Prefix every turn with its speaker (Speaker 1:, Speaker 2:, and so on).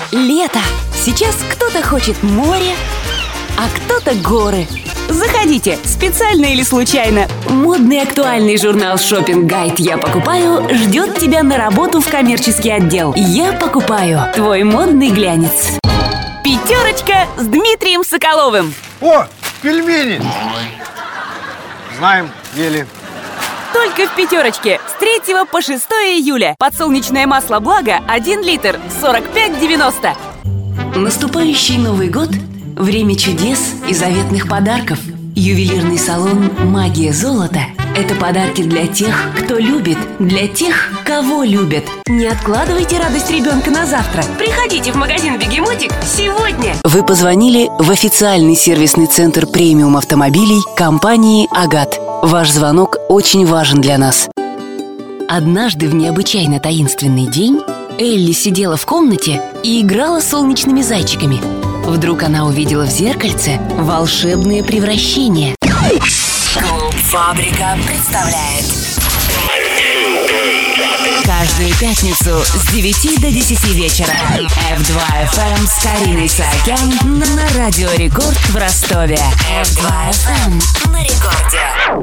Speaker 1: Лето. Сейчас кто-то хочет море, а кто-то горы. Заходите, специально или случайно. Модный актуальный журнал «Шоппинг-гайд. Я покупаю» ждет тебя на работу в коммерческий отдел. Я покупаю. Твой модный глянец. Пятерочка с Дмитрием Соколовым.
Speaker 2: О, пельмени! Знаем, ели.
Speaker 1: Только в Пятерочке с 3 по 6 июля. Подсолнечное масло «Благо» 1 литр 45,90. Наступающий Новый год – время чудес и заветных подарков. Ювелирный салон «Магия золота» – это подарки для тех, кто любит, для тех, кого любят. Не откладывайте радость ребенка на завтра. Приходите в магазин «Бегемотик» сегодня. Вы позвонили в официальный сервисный центр премиум автомобилей компании «Агат». Ваш звонок очень важен для нас. Однажды в необычайно таинственный день Элли сидела в комнате и играла с солнечными зайчиками. Вдруг она увидела в зеркальце волшебное превращение. Клуб «Фабрика» представляет каждую пятницу с 9 до 10 вечера F2 FM с Кариной Саакян на Радио Рекорд в Ростове. F2 FM на рекорде.